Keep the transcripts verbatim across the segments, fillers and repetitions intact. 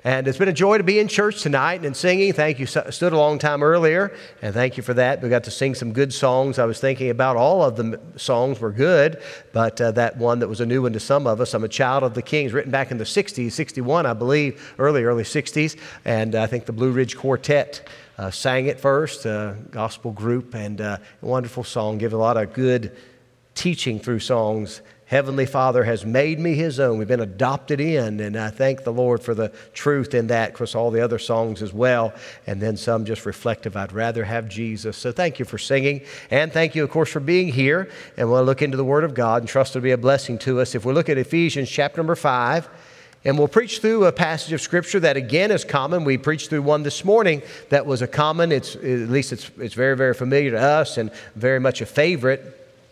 And it's been a joy to be in church tonight and singing. Thank you. Stood a long time earlier, and thank you for that. We got to sing some good songs. I was thinking about all of the songs were good, but uh, that one that was a new one to some of us, I'm a Child of the King, written back in the sixties, sixty-one, I believe, early, early sixties. And I think the Blue Ridge Quartet uh, sang it first, uh, gospel group, and uh, a wonderful song. Give a lot of good teaching through songs. Heavenly Father has made me His own. We've been adopted in, and I thank the Lord for the truth in that, of course, all the other songs as well, and then some just reflective, I'd rather have Jesus. So thank you for singing, and thank you, of course, for being here, and we'll look into the Word of God and trust it'll be a blessing to us. If we look at Ephesians chapter number five, and we'll preach through a passage of Scripture that, again, is common. We preached through one this morning that was a common, it's, at least it's, it's very, very familiar to us and very much a favorite.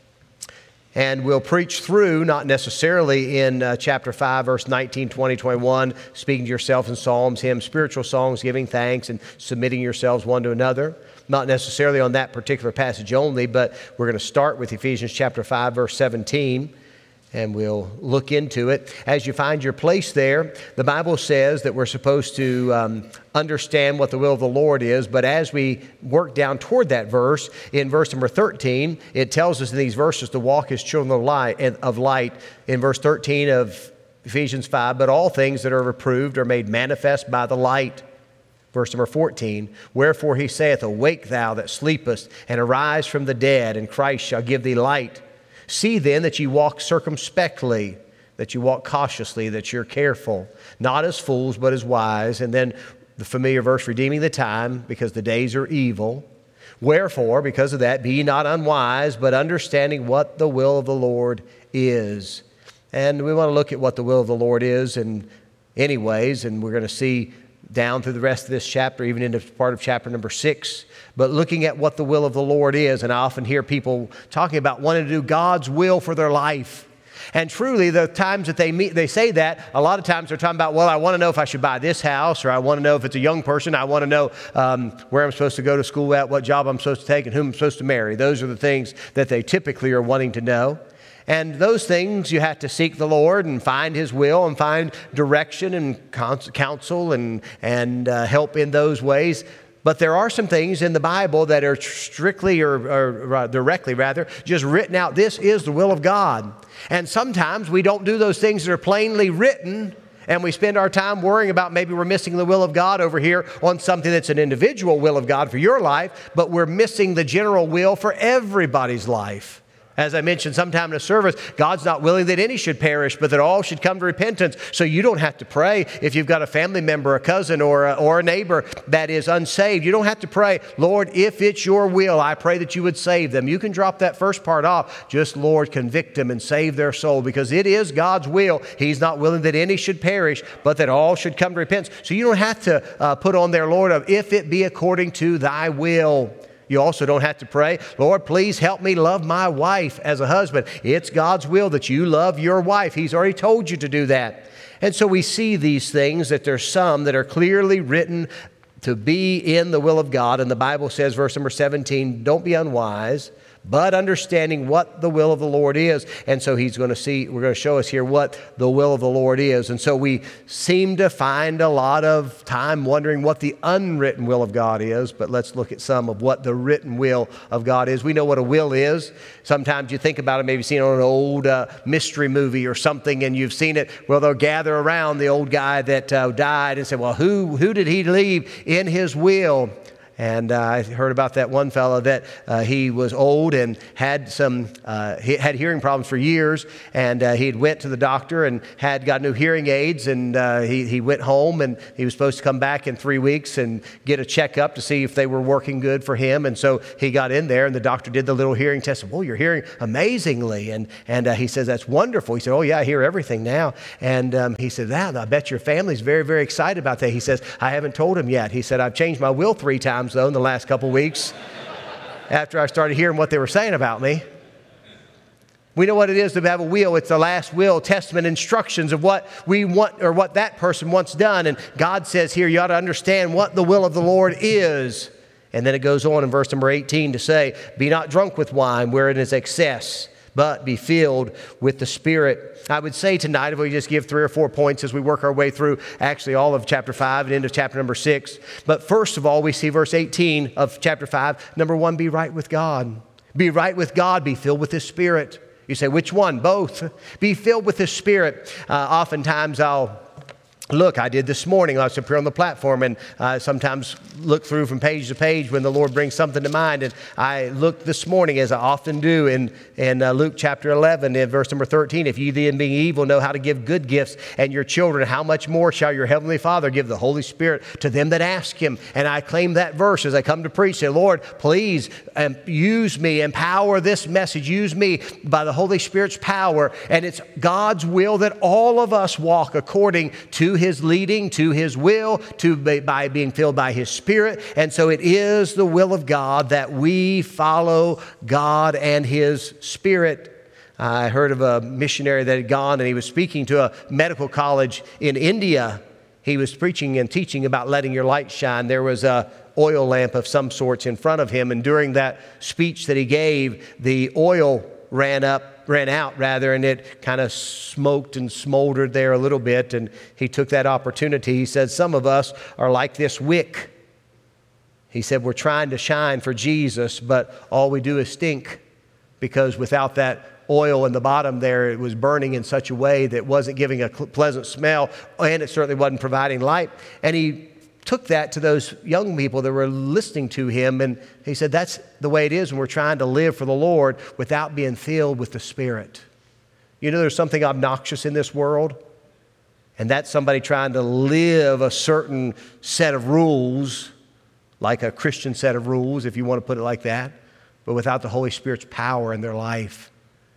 And we'll preach through, not necessarily in uh, chapter five, verse nineteen, twenty, twenty-one, speaking to yourselves in psalms, hymns, spiritual songs, giving thanks, and submitting yourselves one to another. Not necessarily on that particular passage only, but we're going to start with Ephesians chapter five, verse seventeen. And we'll look into it. As you find your place there, the Bible says that we're supposed to um, understand what the will of the Lord is. But as we work down toward that verse, in verse number thirteen, it tells us in these verses to walk as children of light. Of light. In verse thirteen of Ephesians five, but all things that are reproved are made manifest by the light. Verse number fourteen, wherefore he saith, awake thou that sleepest, and arise from the dead, and Christ shall give thee light. See then that ye walk circumspectly, that you walk cautiously, that you're careful, not as fools, but as wise. And then the familiar verse, redeeming the time, because the days are evil. Wherefore, because of that, be ye not unwise, but understanding what the will of the Lord is. And we want to look at what the will of the Lord is in any ways, and we're going to see down through the rest of this chapter, even into part of chapter number six. But looking at what the will of the Lord is, and I often hear people talking about wanting to do God's will for their life. And truly, the times that they meet, they say that, a lot of times they're talking about, well, I want to know if I should buy this house, or I want to know if it's a young person, I want to know um, where I'm supposed to go to school at, what job I'm supposed to take, and whom I'm supposed to marry. Those are the things that they typically are wanting to know. And those things, you have to seek the Lord and find His will and find direction and counsel and, and uh, help in those ways. But there are some things in the Bible that are strictly or, or directly, rather, just written out. This is the will of God. And sometimes we don't do those things that are plainly written, and we spend our time worrying about maybe we're missing the will of God over here on something that's an individual will of God for your life, but we're missing the general will for everybody's life. As I mentioned sometime in a service, God's not willing that any should perish, but that all should come to repentance. So you don't have to pray if you've got a family member, a cousin, or a, or a neighbor that is unsaved. You don't have to pray, Lord, if it's your will, I pray that you would save them. You can drop that first part off. Just, Lord, convict them and save their soul, because it is God's will. He's not willing that any should perish, but that all should come to repentance. So you don't have to uh, put on there, Lord, of if it be according to thy will. You also don't have to pray, Lord, please help me love my wife as a husband. It's God's will that you love your wife. He's already told you to do that. And so we see these things, that there's some that are clearly written to be in the will of God. And the Bible says, verse number seventeen, don't be unwise, but understanding what the will of the Lord is. And so he's going to see, we're going to show us here what the will of the Lord is. And so we seem to find a lot of time wondering what the unwritten will of God is, but let's look at some of what the written will of God is. We know what a will is. Sometimes you think about it, maybe seen it on an old uh, mystery movie or something, and you've seen it, well, they'll gather around the old guy that uh, died and say, well, who, who did he leave in his will? And uh, I heard about that one fellow that uh, he was old and had some uh, he had hearing problems for years, and uh, he went to the doctor and had got new hearing aids, and uh, he he went home, and he was supposed to come back in three weeks and get a checkup to see if they were working good for him. And so he got in there, and the doctor did the little hearing test. Well, you're hearing amazingly, and and uh, he says that's wonderful. He said, oh yeah, I hear everything now. And um, he said, wow, I bet your family's very very excited about that. He says, I haven't told him yet. He said, I've changed my will three times though in the last couple weeks after I started hearing what they were saying about me. We know what it is to have a will. It's the last will, testament, instructions of what we want or what that person wants done. And God says here, you ought to understand what the will of the Lord is. And then it goes on in verse number eighteen to say, be not drunk with wine wherein is excess, but be filled with the Spirit. I would say tonight, if we just give three or four points as we work our way through actually all of chapter five and into chapter number six. But first of all, we see verse eighteen of chapter five. Number one, be right with God. Be right with God, be filled with His Spirit. You say, which one? Both. Be filled with His Spirit. Uh, oftentimes I'll Look, I did this morning. I was up here on the platform and uh, sometimes look through from page to page when the Lord brings something to mind. And I looked this morning, as I often do, in, in uh, Luke chapter eleven, in verse number thirteen. If ye then being evil know how to give good gifts, and your children, how much more shall your heavenly Father give the Holy Spirit to them that ask Him? And I claim that verse as I come to preach. Say, Lord, please um, use me, empower this message. Use me by the Holy Spirit's power. And it's God's will that all of us walk according to His leading, to His will, to be, by being filled by His Spirit. And so it is the will of God that we follow God and His Spirit. I heard of a missionary that had gone and he was speaking to a medical college in India. He was preaching and teaching about letting your light shine. There was a oil lamp of some sorts in front of him, and during that speech that he gave, the oil ran up ran out rather, and it kind of smoked and smoldered there a little bit, and he took that opportunity. He said, some of us are like this wick. He said, we're trying to shine for Jesus, but all we do is stink, because without that oil in the bottom there, it was burning in such a way that it wasn't giving a pleasant smell, and it certainly wasn't providing light. And he took that to those young people that were listening to him, and he said, that's the way it is when we're trying to live for the Lord without being filled with the Spirit. You know, there's something obnoxious in this world, and that's somebody trying to live a certain set of rules, like a Christian set of rules, if you want to put it like that, but without the Holy Spirit's power in their life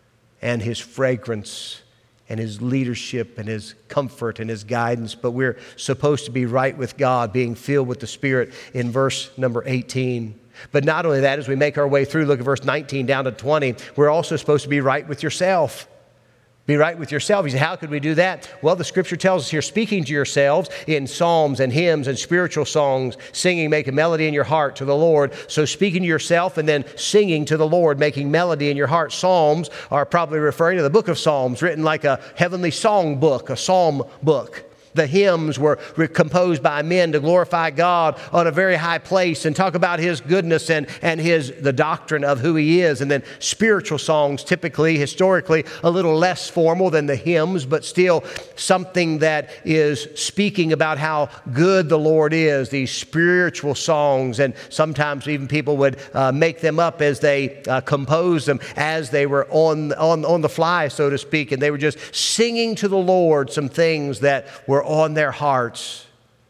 and His fragrance and His leadership and His comfort and His guidance. But we're supposed to be right with God, being filled with the Spirit in verse number eighteen. But not only that, as we make our way through, look at verse nineteen down to twenty, we're also supposed to be right with yourself. Be right with yourself. You say, how could we do that? Well, the Scripture tells us here, speaking to yourselves in psalms and hymns and spiritual songs, singing, make a melody in your heart to the Lord. So speaking to yourself and then singing to the Lord, making melody in your heart. Psalms are probably referring to the book of Psalms, written like a heavenly song book, a psalm book. The hymns were composed by men to glorify God on a very high place and talk about His goodness and, and His the doctrine of who He is. And then spiritual songs, typically, historically, a little less formal than the hymns, but still something that is speaking about how good the Lord is, these spiritual songs. And sometimes even people would uh, make them up as they uh, compose them as they were on, on, on the fly, so to speak. And they were just singing to the Lord some things that were on their hearts.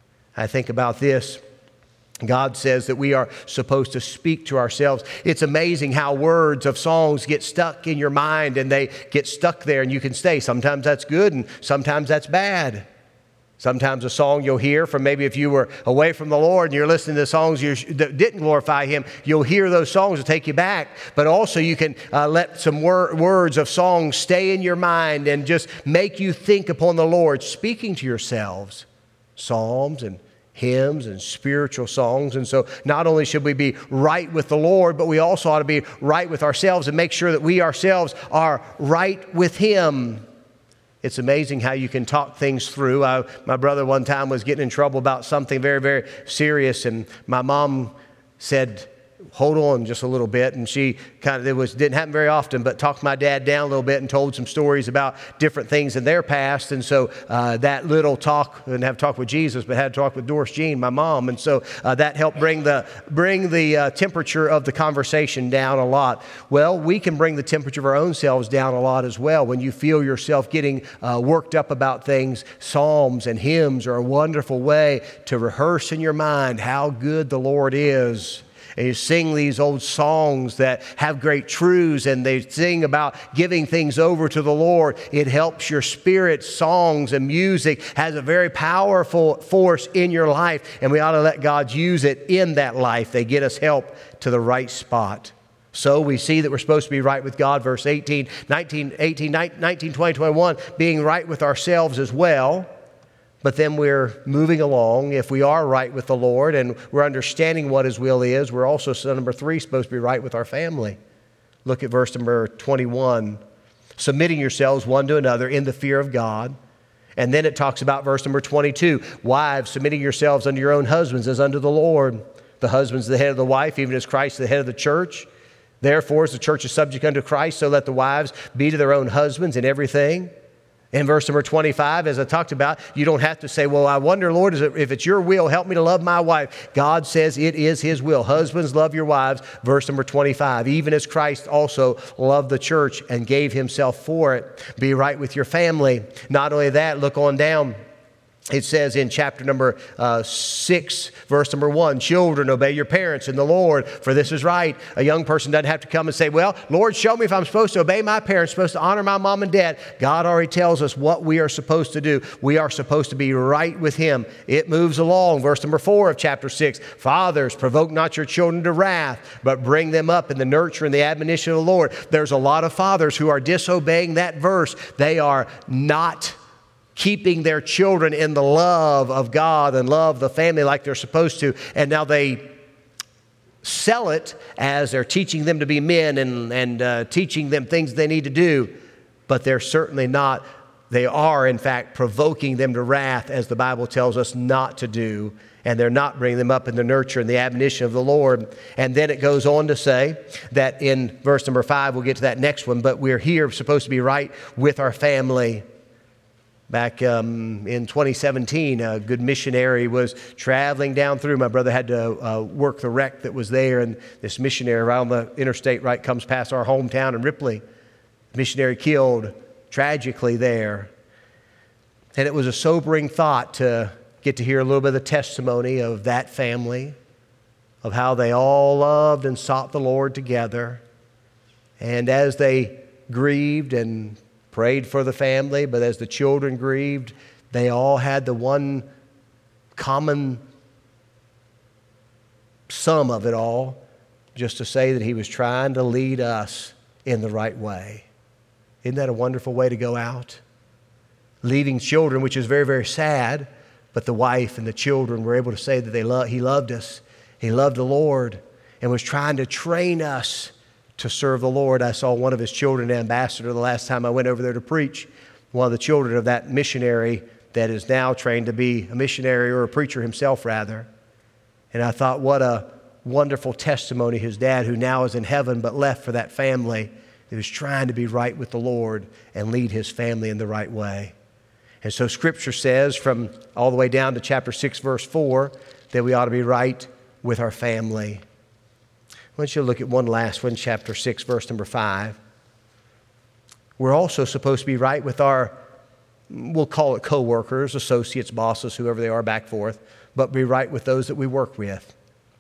I think about this. God says that we are supposed to speak to ourselves. It's amazing how words of songs get stuck in your mind and they get stuck there and you can stay. Sometimes that's good and sometimes that's bad. Sometimes a song you'll hear from maybe if you were away from the Lord and you're listening to songs you, that didn't glorify Him, you'll hear those songs that take you back. But also you can uh, let some wor- words of songs stay in your mind and just make you think upon the Lord, speaking to yourselves. Psalms and hymns and spiritual songs. And so not only should we be right with the Lord, but we also ought to be right with ourselves and make sure that we ourselves are right with Him. It's amazing how you can talk things through. I, my brother one time was getting in trouble about something very, very serious, and my mom said, hold on just a little bit. And she kind of, it was, didn't happen very often, but talked my dad down a little bit and told some stories about different things in their past. And so uh, that little talk, didn't have to talk with Jesus, but had to talk with Doris Jean, my mom. And so uh, that helped bring the, bring the uh, temperature of the conversation down a lot. Well, we can bring the temperature of our own selves down a lot as well. When you feel yourself getting uh, worked up about things, psalms and hymns are a wonderful way to rehearse in your mind how good the Lord is. And you sing these old songs that have great truths, and they sing about giving things over to the Lord. It helps your spirit. Songs and music has a very powerful force in your life, and we ought to let God use it in that life. They get us help to the right spot. So we see that we're supposed to be right with God, verse eighteen, nineteen, eighteen, nineteen, twenty, twenty-one, being right with ourselves as well. But then we're moving along. If we are right with the Lord and we're understanding what His will is, we're also, so number three, supposed to be right with our family. Look at verse number twenty-one. Submitting yourselves one to another in the fear of God. And then it talks about verse number twenty-two. Wives, submitting yourselves unto your own husbands as unto the Lord. The husband's the head of the wife, even as Christ is the head of the church. Therefore, as the church is subject unto Christ, so let the wives be to their own husbands in everything. In verse number twenty-five, as I talked about, you don't have to say, well, I wonder, Lord, is it, if it's your will, help me to love my wife. God says it is His will. Husbands, love your wives. Verse number twenty-five, even as Christ also loved the church and gave Himself for it. Be right with your family. Not only that, look on down. It says in chapter number uh, six, verse number one, children, obey your parents in the Lord, for this is right. A young person doesn't have to come and say, well, Lord, show me if I'm supposed to obey my parents, supposed to honor my mom and dad. God already tells us what we are supposed to do. We are supposed to be right with Him. It moves along. Verse number four of chapter six, fathers, provoke not your children to wrath, but bring them up in the nurture and the admonition of the Lord. There's a lot of fathers who are disobeying that verse. They are not keeping their children in the love of God and love the family like they're supposed to. And now they sell it as they're teaching them to be men and, and uh, teaching them things they need to do. But they're certainly not. They are, in fact, provoking them to wrath, as the Bible tells us not to do. And they're not bringing them up in the nurture and the admonition of the Lord. And then it goes on to say that in verse number five, we'll get to that next one, but we're here supposed to be right with our family. Back um, in twenty seventeen, a good missionary was traveling down through. My brother had to uh, work the wreck that was there, and this missionary around the interstate right comes past our hometown in Ripley. Missionary killed tragically there. And it was a sobering thought to get to hear a little bit of the testimony of that family, of how they all loved and sought the Lord together. And as they grieved and prayed for the family, but as the children grieved, they all had the one common sum of it all, just to say that he was trying to lead us in the right way. Isn't that a wonderful way to go out? Leaving children, which is very, very sad, but the wife and the children were able to say that they lo- he loved us. He loved the Lord and was trying to train us to serve the Lord. I saw one of his children, an ambassador, the last time I went over there to preach. One of the children of that missionary that is now trained to be a missionary, or a preacher himself, rather. And I thought, what a wonderful testimony. His dad, who now is in heaven but left for that family, he was trying to be right with the Lord and lead his family in the right way. And so Scripture says, from all the way down to chapter six, verse four, that we ought to be right with our family. I want you to look at one last one, chapter six, verse number five. We're also supposed to be right with our, we'll call it co-workers, associates, bosses, whoever they are, back forth, but be right with those that we work with.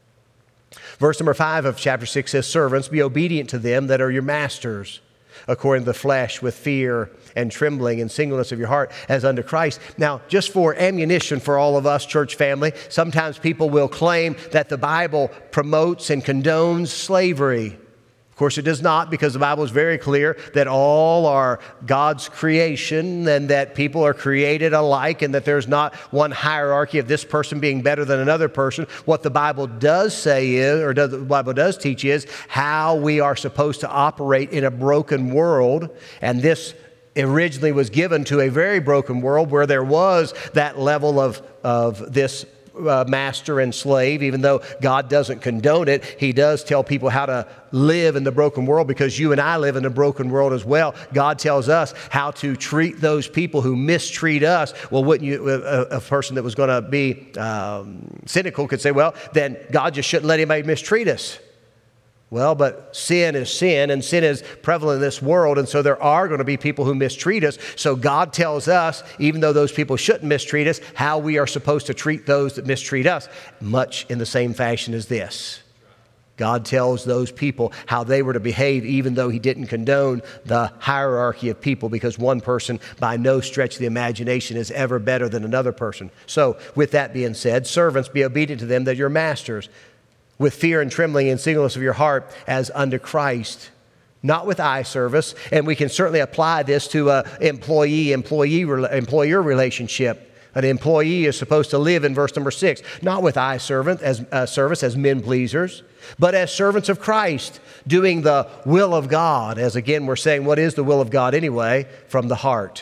Verse number five of chapter six says, servants, be obedient to them that are your masters, according to the flesh, with fear and trembling and singleness of your heart, as unto Christ. Now, just for ammunition for all of us, church family, sometimes people will claim that the Bible promotes and condones slavery. Of course, it does not, because the Bible is very clear that all are God's creation and that people are created alike and that there's not one hierarchy of this person being better than another person. What the Bible does say is, or does, the Bible does teach is, how we are supposed to operate in a broken world. And this originally was given to a very broken world where there was that level of, of this Uh, master and slave. Even though God doesn't condone it, He does tell people how to live in the broken world, because you and I live in a broken world as well. God tells us how to treat those people who mistreat us. Well, wouldn't you, a, a person that was going to be um, cynical could say, well, then God just shouldn't let anybody mistreat us. Well, but sin is sin, and sin is prevalent in this world, and so there are going to be people who mistreat us. So God tells us, even though those people shouldn't mistreat us, how we are supposed to treat those that mistreat us, much in the same fashion as this. God tells those people how they were to behave, even though He didn't condone the hierarchy of people, because one person by no stretch of the imagination is ever better than another person. So with that being said, servants, be obedient to them that are your masters, with fear and trembling and singleness of your heart, as unto Christ, not with eye service. And we can certainly apply this to an employee, employee, employer relationship. An employee is supposed to live in verse number six, not with eye servant as uh, service as men pleasers, but as servants of Christ, doing the will of God. As again, we're saying, what is the will of God anyway? From the heart.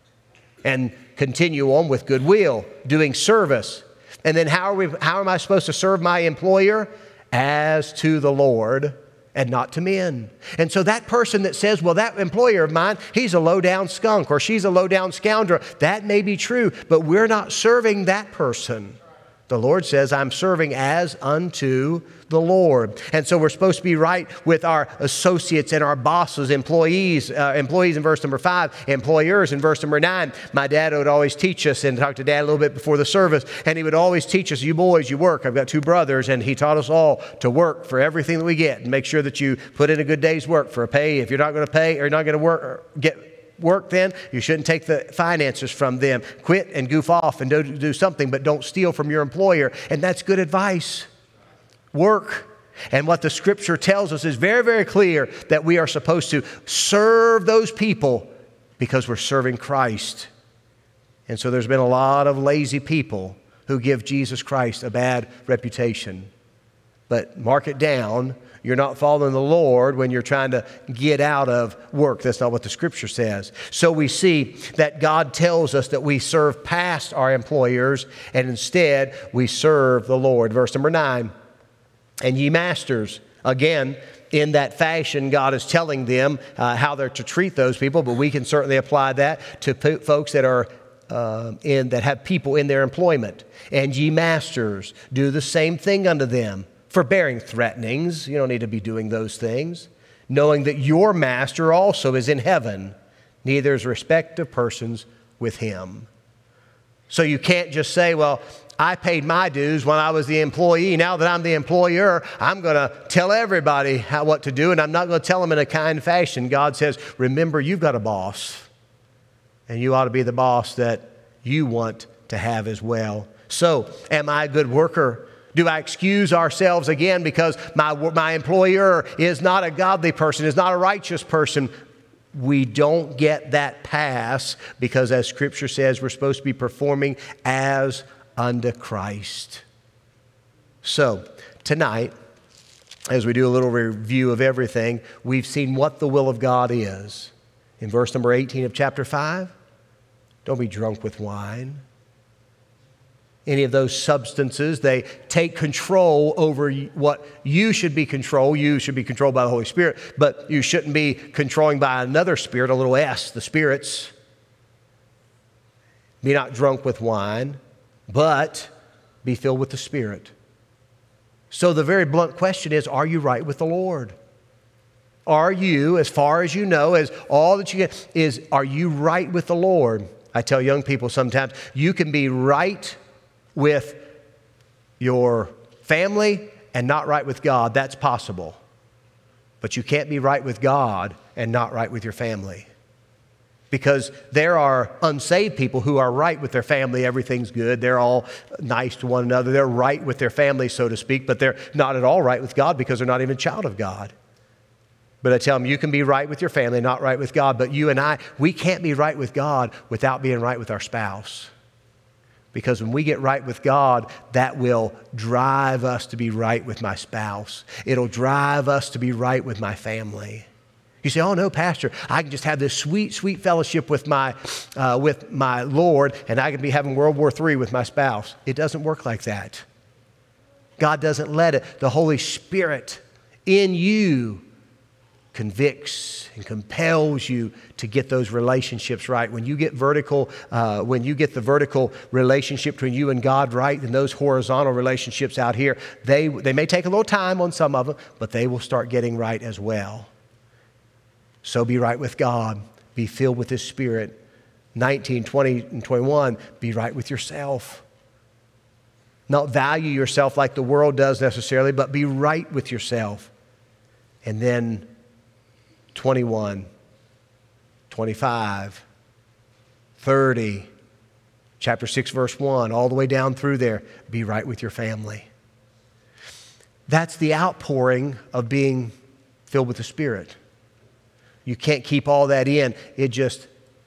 And continue on with goodwill, doing service. And then how are we, how am I supposed to serve my employer? As to the Lord and not to men. And so that person that says, well, that employer of mine, he's a low-down skunk or she's a low-down scoundrel, that may be true, but we're not serving that person. The Lord says, I'm serving as unto the Lord. And so we're supposed to be right with our associates and our bosses, employees, uh, employees in verse number five, employers in verse number nine. My dad would always teach us, and talk to Dad a little bit before the service, and he would always teach us, you boys, you work. I've got two brothers, and he taught us all to work for everything that we get and make sure that you put in a good day's work for a pay. If you're not going to pay or you're not going to work, or get work then, you shouldn't take the finances from them. Quit and goof off and do, do something, but don't steal from your employer. And that's good advice. Work. And what the Scripture tells us is very, very clear that we are supposed to serve those people because we're serving Christ. And so there's been a lot of lazy people who give Jesus Christ a bad reputation. But mark it down, you're not following the Lord when you're trying to get out of work. That's not what the Scripture says. So we see that God tells us that we serve past our employers, and instead we serve the Lord. Verse number nine, and ye masters, again, in that fashion, God is telling them uh, how they're to treat those people, but we can certainly apply that to po- folks that are uh, in that have people in their employment. And ye masters, do the same thing unto them, forbearing threatenings. You don't need to be doing those things. Knowing that your master also is in heaven, neither is respect of persons with him. So you can't just say, well, I paid my dues when I was the employee. Now that I'm the employer, I'm going to tell everybody how, what to do, and I'm not going to tell them in a kind fashion. God says, remember, you've got a boss, and you ought to be the boss that you want to have as well. So, am I a good worker? Do I excuse ourselves again because my, my employer is not a godly person, is not a righteous person? We don't get that pass because, as Scripture says, we're supposed to be performing as unto Christ. So, tonight, as we do a little review of everything, we've seen what the will of God is. In verse number eighteen of chapter five, don't be drunk with wine. Any of those substances, they take control over what you should be controlled. You should be controlled by the Holy Spirit, but you shouldn't be controlling by another spirit, a little s, the spirits. Be not drunk with wine, but be filled with the Spirit. So the very blunt question is, are you right with the Lord? Are you, as far as you know, as all that you get, is are you right with the Lord? I tell young people sometimes, you can be right with your family and not right with God. That's possible. But you can't be right with God and not right with your family. Because there are unsaved people who are right with their family. Everything's good. They're all nice to one another. They're right with their family, so to speak, but they're not at all right with God because they're not even a child of God. But I tell them, you can be right with your family, not right with God. But you and I, we can't be right with God without being right with our spouse. Because when we get right with God, that will drive us to be right with my spouse. It'll drive us to be right with my family. You say, oh no, Pastor, I can just have this sweet, sweet fellowship with my, uh, with my Lord, and I can be having World War Three with my spouse. It doesn't work like that. God doesn't let it. The Holy Spirit in you convicts and compels you to get those relationships right. When you get vertical, uh, when you get the vertical relationship between you and God right, then those horizontal relationships out here, they, they may take a little time on some of them, but they will start getting right as well. So be right with God. Be filled with His Spirit. nineteen, twenty, and twenty-one, be right with yourself. Not value yourself like the world does necessarily, but be right with yourself. And then twenty-one, twenty-five, thirty, chapter six, verse one, all the way down through there, be right with your family. That's the outpouring of being filled with the Spirit. You can't keep all that in. It just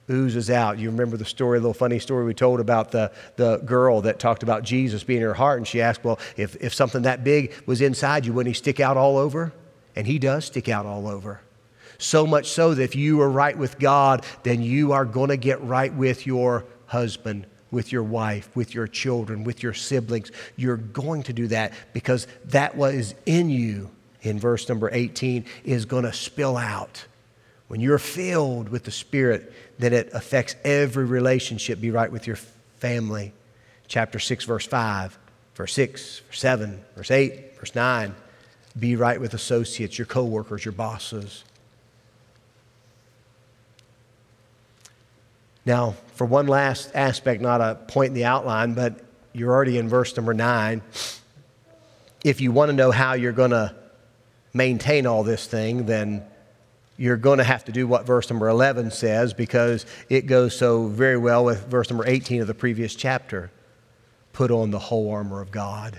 oozes out. You remember the story, a little funny story we told about the, the girl that talked about Jesus being in her heart, and she asked, well, if, if something that big was inside you, wouldn't he stick out all over? And he does stick out all over. So much so that if you are right with God, then you are going to get right with your husband, with your wife, with your children, with your siblings. You're going to do that because that what is in you, in verse number eighteen, is going to spill out. When you're filled with the Spirit, then it affects every relationship. Be right with your family. Chapter six, verse five, verse six, verse seven, verse eight, verse nine. Be right with associates, your coworkers, your bosses. Now, for one last aspect, not a point in the outline, but you're already in verse number nine. If you want to know how you're going to maintain all this thing, then you're going to have to do what verse number eleven says, because it goes so very well with verse number eighteen of the previous chapter. Put on the whole armor of God,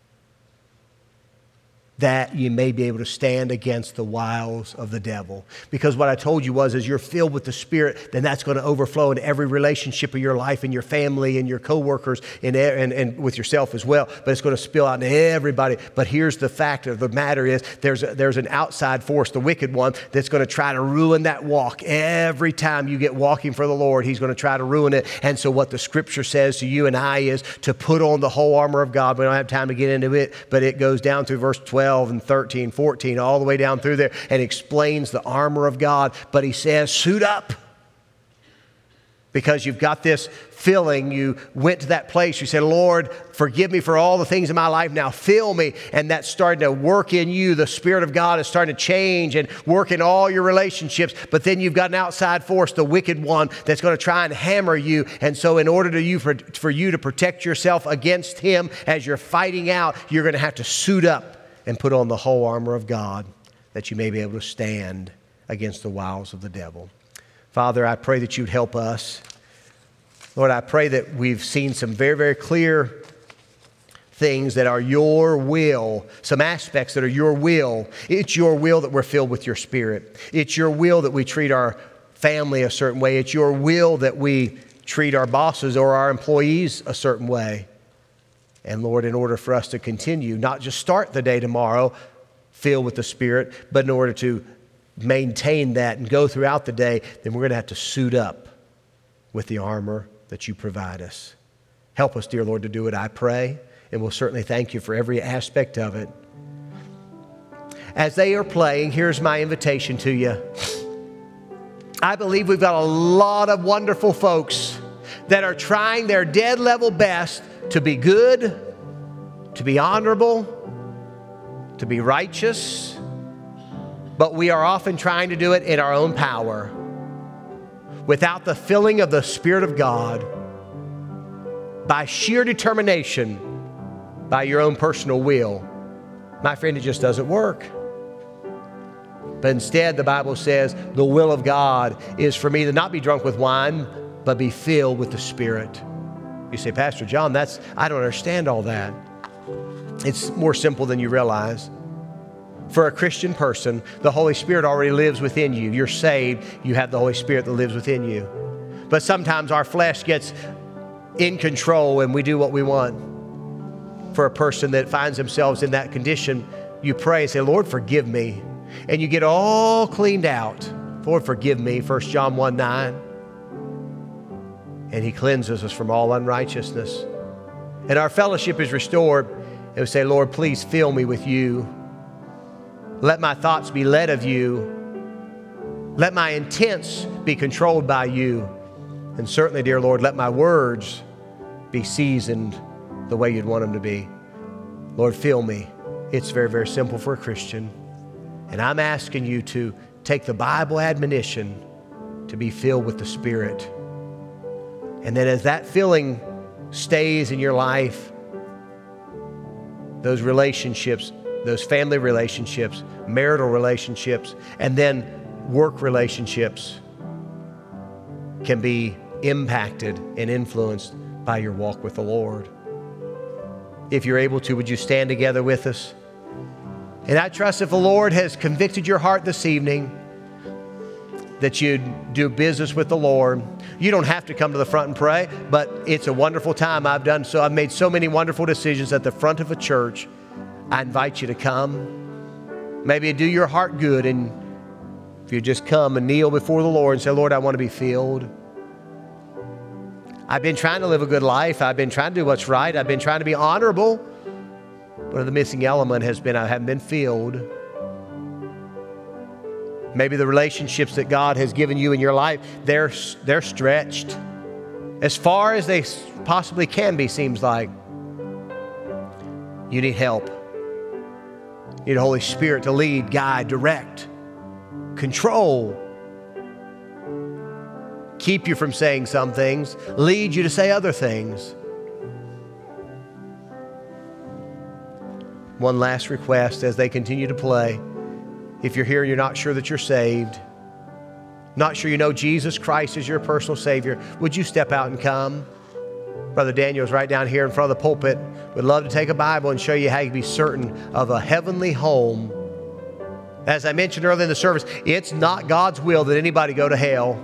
that you may be able to stand against the wiles of the devil. Because what I told you was, as you're filled with the Spirit, then that's going to overflow in every relationship of your life, in your family, in your coworkers, and, and, and with yourself as well. But it's going to spill out into everybody. But here's the fact of the matter is, there's, a, there's an outside force, the wicked one, that's going to try to ruin that walk. Every time you get walking for the Lord, he's going to try to ruin it. And so what the Scripture says to you and I is to put on the whole armor of God. We don't have time to get into it, but it goes down through verse twelve and thirteen, fourteen, all the way down through there, and explains the armor of God. But he says, suit up. Because you've got this filling, you went to that place, you said, Lord, forgive me for all the things in my life, now fill me. And that's starting to work in you. The Spirit of God is starting to change and work in all your relationships. But then you've got an outside force, the wicked one, that's going to try and hammer you. And so in order to you for, for you to protect yourself against him as you're fighting out, you're going to have to suit up and put on the whole armor of God, that you may be able to stand against the wiles of the devil. Father, I pray that you'd help us. Lord, I pray that we've seen some very, very clear things that are your will, some aspects that are your will. It's your will that we're filled with your Spirit. It's your will that we treat our family a certain way. It's your will that we treat our bosses or our employees a certain way. And Lord, in order for us to continue, not just start the day tomorrow filled with the Spirit, but in order to maintain that and go throughout the day, then we're going to have to suit up with the armor that you provide us. Help us, dear Lord, to do it, I pray, and we'll certainly thank you for every aspect of it. As they are playing, here's my invitation to you. I believe we've got a lot of wonderful folks that are trying their dead level best to be good, to be honorable, to be righteous, but we are often trying to do it in our own power, without the filling of the Spirit of God, by sheer determination, by your own personal will. My friend, it just doesn't work. But instead, the Bible says, the will of God is for me to not be drunk with wine, but be filled with the Spirit. You say, Pastor John, that's I don't understand all that. It's more simple than you realize. For a Christian person, the Holy Spirit already lives within you. You're saved. You have the Holy Spirit that lives within you. But sometimes our flesh gets in control and we do what we want. For a person that finds themselves in that condition, you pray and say, Lord, forgive me. And you get all cleaned out. Lord, forgive me, First John one nine. And he cleanses us from all unrighteousness. And our fellowship is restored. And we say, Lord, please fill me with you. Let my thoughts be led of you. Let my intents be controlled by you. And certainly, dear Lord, let my words be seasoned the way you'd want them to be. Lord, fill me. It's very, very simple for a Christian. And I'm asking you to take the Bible admonition to be filled with the Spirit. And then as that filling stays in your life, those relationships, those family relationships, marital relationships, and then work relationships can be impacted and influenced by your walk with the Lord. If you're able to, would you stand together with us? And I trust if the Lord has convicted your heart this evening, that you'd do business with the Lord. You don't have to come to the front and pray, but it's a wonderful time. I've done so. I've made so many wonderful decisions at the front of a church. I invite you to come. Maybe do your heart good, and if you just come and kneel before the Lord and say, Lord, I want to be filled. I've been trying to live a good life. I've been trying to do what's right. I've been trying to be honorable. But the missing element has been I haven't been filled. Maybe the relationships that God has given you in your life, they're, they're stretched as far as they possibly can be, seems like. You need help. You need the Holy Spirit to lead, guide, direct, control. Keep you from saying some things, lead you to say other things. One last request as they continue to play. If you're here and you're not sure that you're saved, not sure you know Jesus Christ is your personal Savior, would you step out and come? Brother Daniel's right down here in front of the pulpit. Would love to take a Bible and show you how you can be certain of a heavenly home. As I mentioned earlier in the service, it's not God's will that anybody go to hell.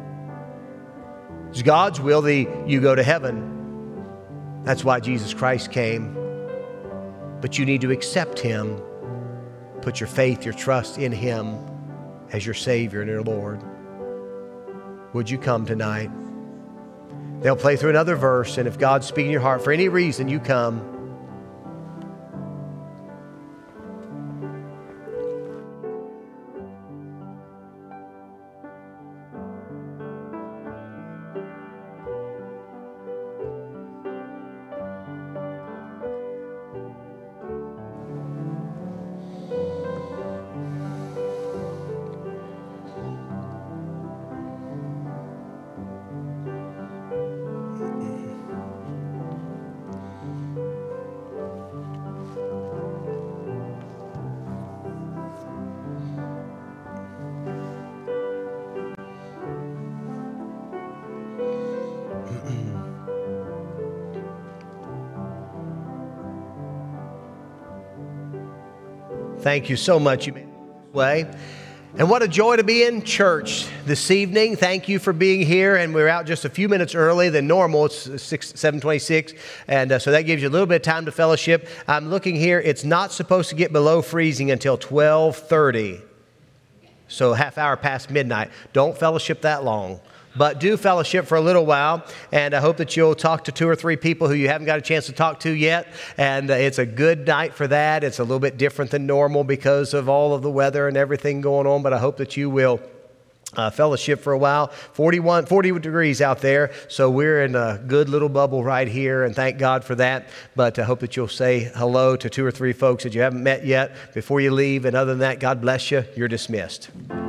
It's God's will that you go to heaven. That's why Jesus Christ came. But you need to accept Him. Put your faith, your trust in Him as your Savior and your Lord. Would you come tonight? They'll play through another verse, and if God's speaking in your heart for any reason, you come. Thank you so much. You made it this way. And what a joy to be in church this evening. Thank you for being here. And we're out just a few minutes early than normal. It's six, seven twenty-six. And uh, so that gives you a little bit of time to fellowship. I'm looking here. It's not supposed to get below freezing until twelve thirty. So a half hour past midnight. Don't fellowship that long. But do fellowship for a little while, and I hope that you'll talk to two or three people who you haven't got a chance to talk to yet, and uh, it's a good night for that. It's a little bit different than normal because of all of the weather and everything going on, but I hope that you will uh, fellowship for a while. forty-one, forty degrees out there, so we're in a good little bubble right here, and thank God for that. But I hope that you'll say hello to two or three folks that you haven't met yet before you leave, and other than that, God bless you. You're dismissed.